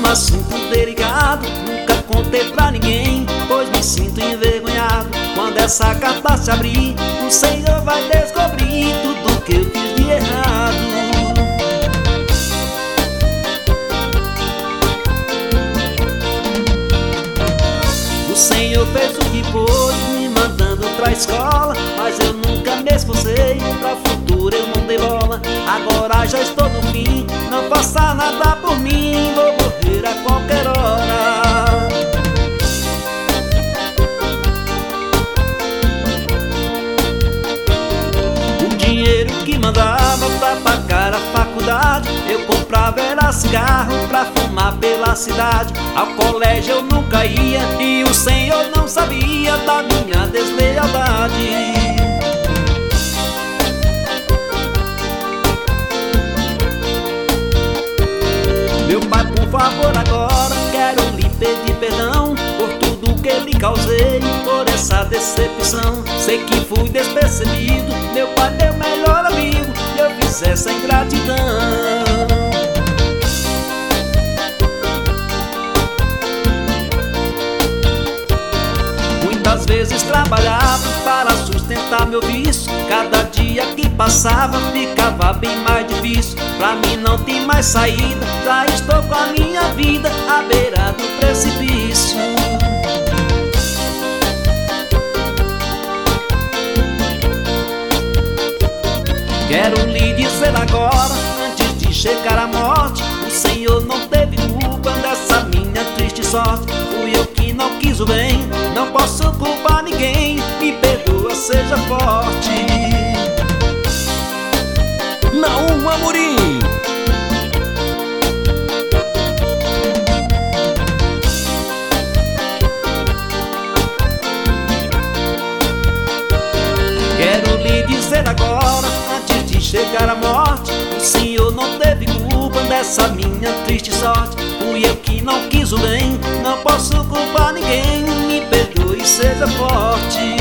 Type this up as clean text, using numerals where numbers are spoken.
assunto delicado, nunca contei pra ninguém, pois me sinto envergonhado. Quando essa carta se abrir, o Senhor vai descobrir tudo que eu fiz de errado. O Senhor fez o que pôde, me mandando pra escola, mas eu nunca me esforcei, pra futuro eu não dei bola. Agora já estou no fim, não faça nada por mim, vou morrer a qualquer hora. O dinheiro que mandava pra pagar a faculdade, eu comprava era cigarro pra fumar pela cidade. Ao colégio eu nunca ia e o Senhor não sabia da minha deslealdade. Meu pai, por favor, agora quero lhe pedir perdão por tudo que lhe causei, por essa decepção. Sei que fui despercebido, meu pai, meu melhor amigo, e eu fiz essa ingratidão. Muitas vezes trabalhava para sustentar meu vício, cada dia que passava ficava bem mais difícil. Pra mim não tem mais saída, já estou com a minha vida à beira do precipício. Quero lhe dizer agora, antes de chegar à morte, o Senhor não teve culpa dessa minha triste sorte. Fui eu que não quis o bem, não posso culpar ninguém, me perdoa, seja forte. Naum Amorim. Quero lhe dizer agora, antes de chegar à morte, o Senhor não teve culpa dessa minha triste sorte. Fui eu que não quis o bem, não posso culpar ninguém, me perdoe, seja forte.